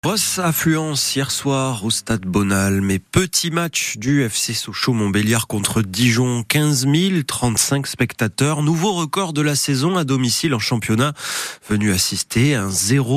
Grosse affluence hier soir au stade Bonal, mais petit match du FC Sochaux-Montbéliard contre Dijon, 15 035 spectateurs, nouveau record de la saison à domicile en championnat, venu assister à un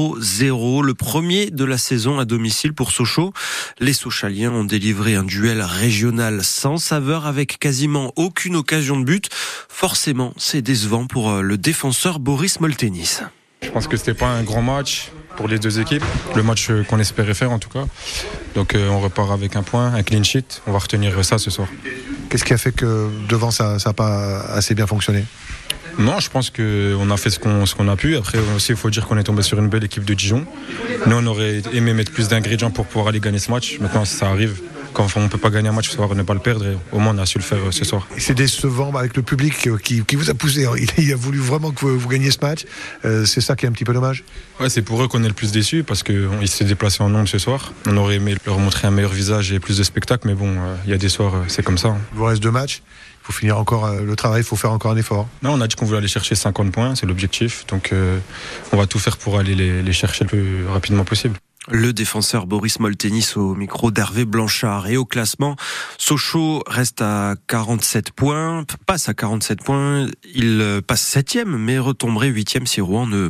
0-0, le premier de la saison à domicile pour Sochaux. Les Sochaliens ont délivré un duel régional sans saveur avec quasiment aucune occasion de but. Forcément, c'est décevant pour le défenseur Boris Moltenis. Je pense que c'était pas un grand match pour les deux équipes, le match qu'on espérait faire en tout cas. Donc on repart avec un point, un clean sheet, on va retenir ça ce soir. Qu'est-ce qui a fait que devant ça n'a pas assez bien fonctionné ? Non, je pense qu'on a fait ce qu'on a pu. Après aussi, il faut dire qu'on est tombé sur une belle équipe de Dijon. Nous, on aurait aimé mettre plus d'ingrédients pour pouvoir aller gagner ce match. Maintenant, ça arrive. Quand on ne peut pas gagner un match, il faut savoir ne pas le perdre. Et au moins, on a su le faire ce soir. Et c'est décevant avec le public qui vous a poussé. Il a voulu vraiment que vous gagniez ce match. C'est ça qui est un petit peu dommage. Ouais, c'est pour eux qu'on est le plus déçus parce qu'ils s'est déplacés en nombre ce soir. On aurait aimé leur montrer un meilleur visage et plus de spectacles. Mais bon, il y a des soirs, c'est comme ça. Il vous reste 2 matchs. Il faut finir encore le travail, il faut faire encore un effort. Non, on a dit qu'on voulait aller chercher 50 points, c'est l'objectif. Donc on va tout faire pour aller les chercher le plus rapidement possible. Le défenseur Boris Moltenis au micro d'Hervé Blanchard. Et au classement, Sochaux reste à 47 points, passe à 47 points, il passe 7e, mais retomberait 8e si Rouen ne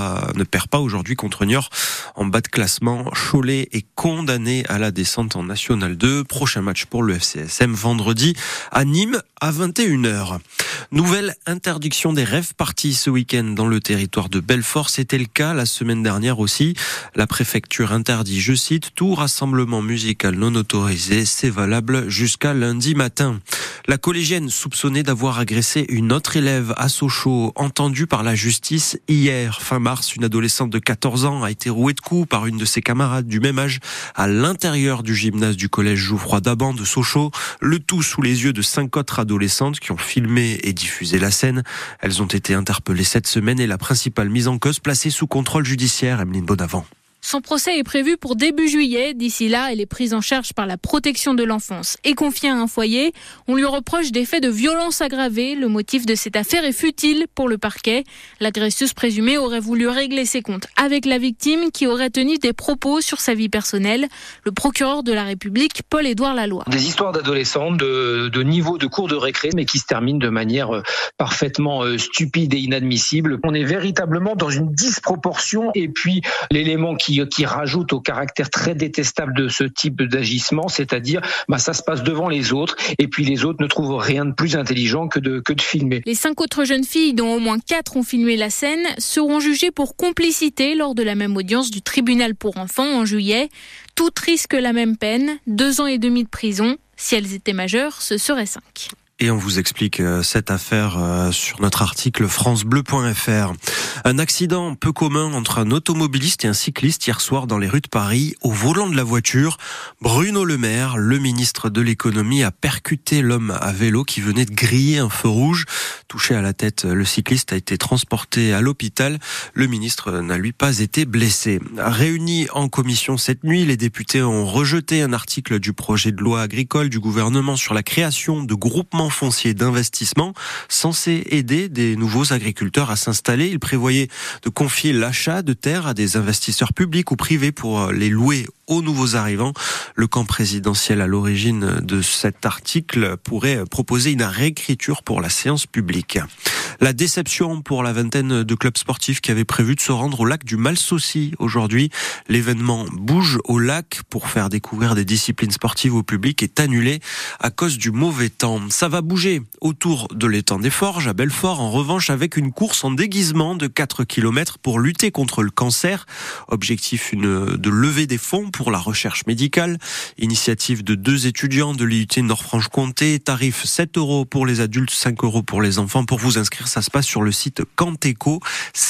perd pas aujourd'hui contre Niort. En bas de classement, Cholet est condamné à la descente en National 2. Prochain match pour le FCSM vendredi à Nîmes à 21h. Nouvelle interdiction des rave parties ce week-end dans le territoire de Belfort. C'était le cas la semaine dernière aussi. La préfecture interdit, je cite, tout rassemblement musical non autorisé, c'est valable jusqu'à lundi matin. La collégienne soupçonnée d'avoir agressé une autre élève à Sochaux, entendue par la justice hier, fin mars, une adolescente de 14 ans a été rouée de coups par une de ses camarades du même âge à l'intérieur du gymnase du collège Jouffroy d'Aban de Sochaux, le tout sous les yeux de 5 autres adolescentes qui ont filmé et diffusé la scène. Elles ont été interpellées cette semaine et la principale mise en cause placée sous contrôle judiciaire, Emeline Bonavent. Son procès est prévu pour début juillet. D'ici là, elle est prise en charge par la protection de l'enfance et confiée à un foyer. On lui reproche des faits de violence aggravée. Le motif de cette affaire est futile pour le parquet. L'agresseuse présumée aurait voulu régler ses comptes avec la victime qui aurait tenu des propos sur sa vie personnelle. Le procureur de la République, Paul-Édouard Laloy. Des histoires d'adolescentes de niveau de cours de récré, mais qui se terminent de manière parfaitement stupide et inadmissible. On est véritablement dans une disproportion et puis l'élément qui rajoute au caractère très détestable de ce type d'agissement, c'est-à-dire ça se passe devant les autres et puis les autres ne trouvent rien de plus intelligent que de filmer. Les 5 autres jeunes filles, dont au moins 4 ont filmé la scène, seront jugées pour complicité lors de la même audience du tribunal pour enfants en juillet. Toutes risquent la même peine, 2 ans et demi de prison. Si elles étaient majeures, ce serait 5. Et on vous explique cette affaire sur notre article francebleu.fr. Un accident peu commun entre un automobiliste et un cycliste hier soir dans les rues de Paris. Au volant de la voiture, Bruno Le Maire, le ministre de l'économie, a percuté l'homme à vélo qui venait de griller un feu rouge. Touché à la tête, le cycliste a été transporté à l'hôpital. Le ministre n'a lui pas été blessé. Réunis en commission cette nuit, les députés ont rejeté un article du projet de loi agricole du gouvernement sur la création de groupements fonciers d'investissement censés aider des nouveaux agriculteurs à s'installer. Il prévoyait de confier l'achat de terres à des investisseurs publics ou privés pour les louer aux nouveaux arrivants. Le camp présidentiel à l'origine de cet article pourrait proposer une réécriture pour la séance publique. La déception pour la vingtaine de clubs sportifs qui avaient prévu de se rendre au lac du Malsaucy aujourd'hui. L'événement Bouge au lac pour faire découvrir des disciplines sportives au public est annulé à cause du mauvais temps. Ça va bouger autour de l'étang des Forges à Belfort, en revanche avec une course en déguisement de 4 km pour lutter contre le cancer. Objectif de lever des fonds pour la recherche médicale. Initiative de 2 étudiants de l'IUT Nord-Franche-Comté. Tarif 7 € pour les adultes, 5 € pour les enfants. Pour vous inscrire, ça se passe sur le site Canteco,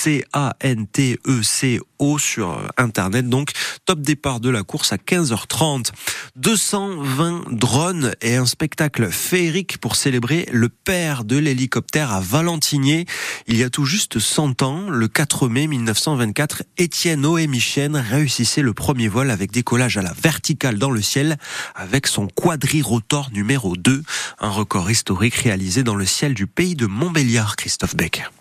CANTECO sur Internet. Donc, top départ de la course à 15h30. 220 drones et un spectacle féerique pour célébrer le père de l'hélicoptère à Valentinier. Il y a tout juste 100 ans, le 4 mai 1924, Étienne Oemichen réussissait le premier vol avec décollage à la verticale dans le ciel avec son quadrirotor numéro 2. Un record historique réalisé dans le ciel du pays de Montbéliard, Christophe Beck.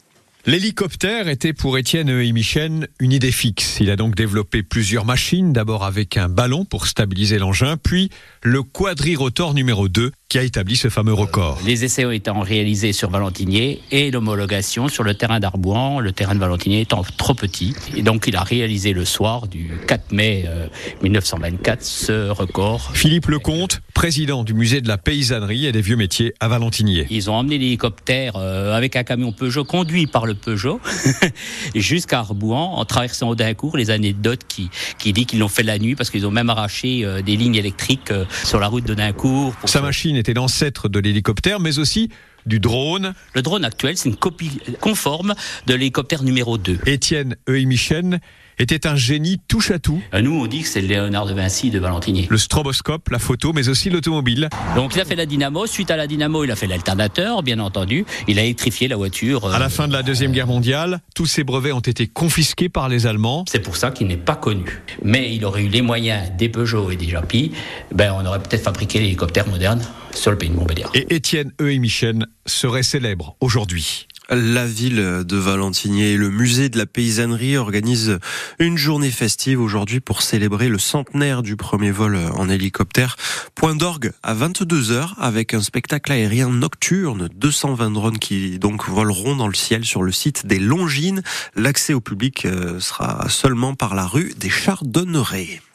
L'hélicoptère était pour Étienne Eimichen une idée fixe. Il a donc développé plusieurs machines, d'abord avec un ballon pour stabiliser l'engin, puis le quadrirotor numéro 2 qui a établi ce fameux record. Les essais ont été réalisés sur Valentinier et l'homologation sur le terrain d'Arbouan, le terrain de Valentinier étant trop petit. Et donc il a réalisé le soir du 4 mai 1924 ce record. Philippe Lecomte, président du musée de la paysannerie et des vieux métiers à Valentinier. Ils ont emmené l'hélicoptère avec un camion Peugeot conduit par le Peugeot jusqu'à Arbouan en traversant Audincourt. Les anecdotes qui dit qu'ils l'ont fait la nuit parce qu'ils ont même arraché des lignes électriques sur la route d'Audincourt. Sa machine était l'ancêtre de l'hélicoptère mais aussi du drone. Le drone actuel, c'est une copie conforme de l'hélicoptère numéro 2. Étienne Eimichen était un génie touche à tout. Nous, on dit que c'est le Léonard de Vinci de Valentinier. Le stroboscope, la photo, mais aussi l'automobile. Donc il a fait la dynamo. Suite à la dynamo, il a fait l'alternateur, bien entendu. Il a électrifié la voiture. À la fin de la Deuxième Guerre mondiale, tous ses brevets ont été confisqués par les Allemands. C'est pour ça qu'il n'est pas connu. Mais il aurait eu les moyens des Peugeot et des Japy. On aurait peut-être fabriqué l'hélicoptère moderne sur le pays de Montbéliard. Et Étienne Eimichen serait célèbre aujourd'hui. La ville de Valentinier et le musée de la paysannerie organisent une journée festive aujourd'hui pour célébrer le centenaire du premier vol en hélicoptère. Point d'orgue à 22h avec un spectacle aérien nocturne, 220 drones qui donc voleront dans le ciel sur le site des Longines. L'accès au public sera seulement par la rue des Chardonnerets.